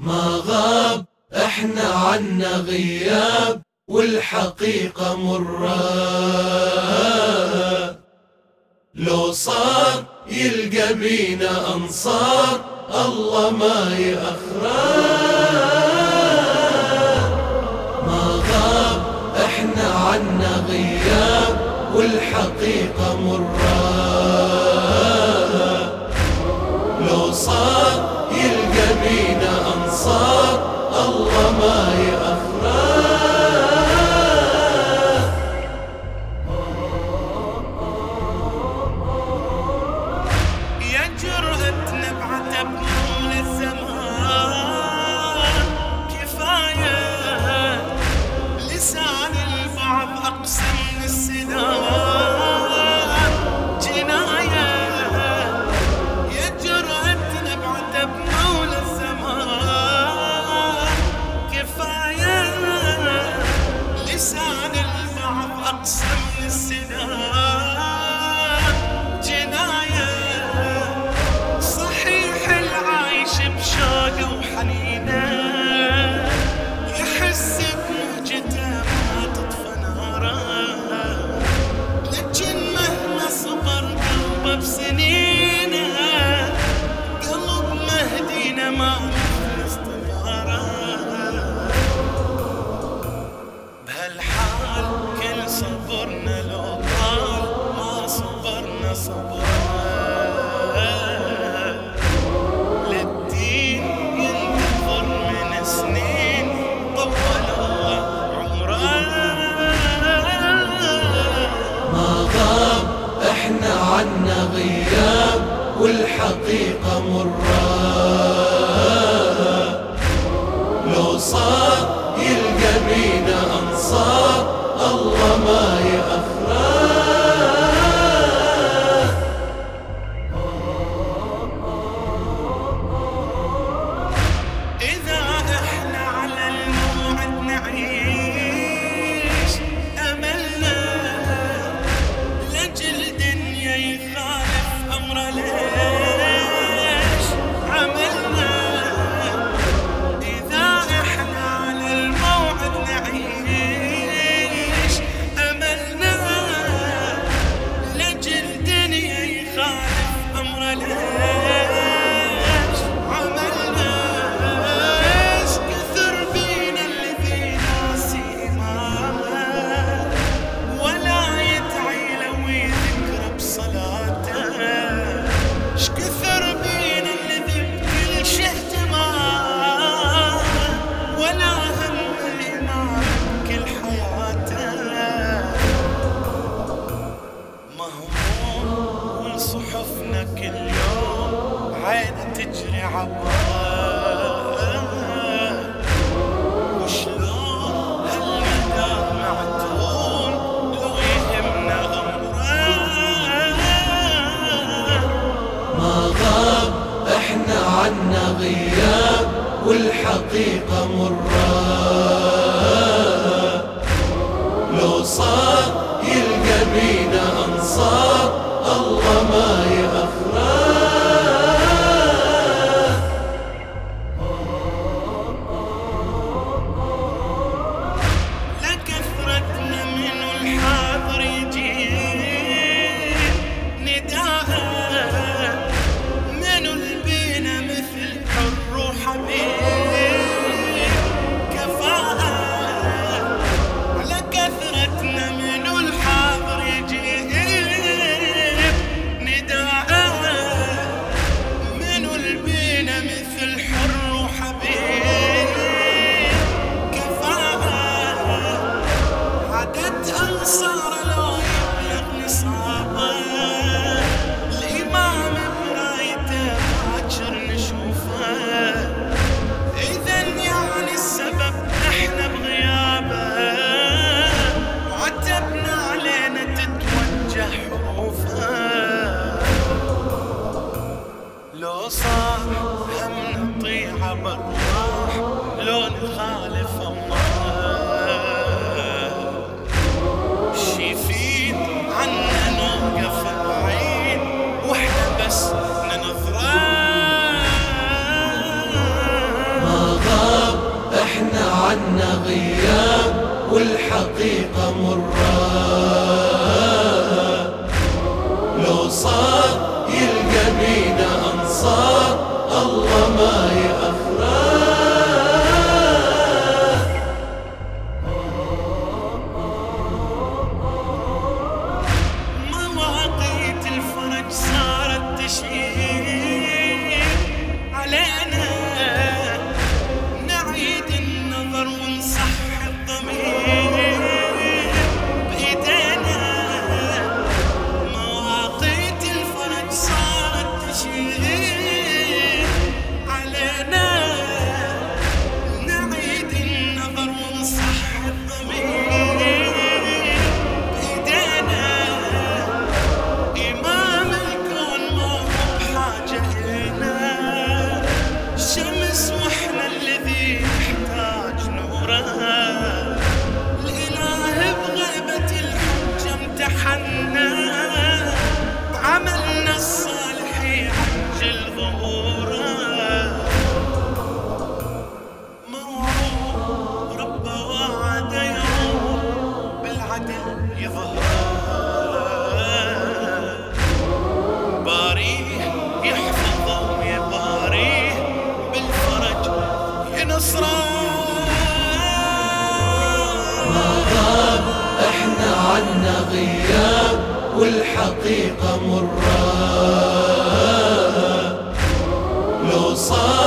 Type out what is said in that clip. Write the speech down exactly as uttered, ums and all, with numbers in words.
ما غاب احنا عنا غياب والحقيقة مرة، لو صار يلقى بينا أنصار الله ما يأخره. ما غاب احنا عنا غياب والحقيقة مرة، لو صار يلقى بينا أنصار الله ما يأخره. يا جرأة نبعة بطول الزمان كفاية، لسان البعض أقسى من السنان جناية. يا جرأة نبعة بطول الزمان كفاية، لسان البعض أقسى من السنان جناية. صحيح العايش بشوقه وحنينه يحس بموجته ما تطفى ناره، لكن مهما صبر قلبه بسنينه قلب مهدينا ما مثل استماره. بهالحال كل صبرنا لو طال ما صبرنا صبر للدين ينتظر من سنين طولوا عمره. ما غاب احنا عنا غياب والحقيقة مرة، لو صار يلقى بينا أنصار الله ما يأخره. إذا إحنا على الموعد نعيش أملنا لأجل دنيا يخالف أمره ليش عملنا. إذا إحنا على الموعد نعيش أملنا لأجل دنيا يخالف أمره ليش عملنا. كثر بينا الذي ناسي إمامه ولا يدعي لو يذكر بصلاته. شكثر بينا الذي بكل شيء اهتمام ولا هم الإمام بكل حياته. مهموم صحفنا كل يوم عين تجري عبره، وشلون هالمدى معتون لو يهمنا أمره. ما غاب احنا عنا غياب والحقيقة مرة، لو صار يلقى بينا أنصار الله ما يأخره. لكثرتنا من الحاضر يجي نداء، من البينا مثل حر وحبيب كفاءة. على كثرتنا من الحاضر يجي نداء، من البينا مثل حر وحبيب كفاءة. عدد أنصار لو يبلغ نصابه، الإمام برايته باكر نشوفه. إذن يعني السبب نحن بغيابه، وعتبنا علينا تتوجه حروفه. لو صار هم نطيعه بالروح لو نخالف أمره. شيفين عنا نوقف بعيد واحنا بس ننظره. عنا غياب والحقيقة مرة. لو صار يلقى بينا أنصار الله ما يأخره. مواقيت الفرج صارت تشير علينا، نعيد النظر ونصح الضمير بإيدينا. مواقيت الفرج صارت تشير علينا، نعيد النظر ونصح الضمير بإيدينا. إمام الكون ما هو بحاجة إلنا، شمس وإحنا الذي نحتاج نورها. الإله بغيبة الحجة امتحنا، بعملنا الصالح يعجل ظهوره. موعود ربه وعد يوم بالعدل يظهر، باريه يحفظه ويباريه بالفرج ينصره. ما غاب احنا عنا غياب والحقيقة مرة. لو صار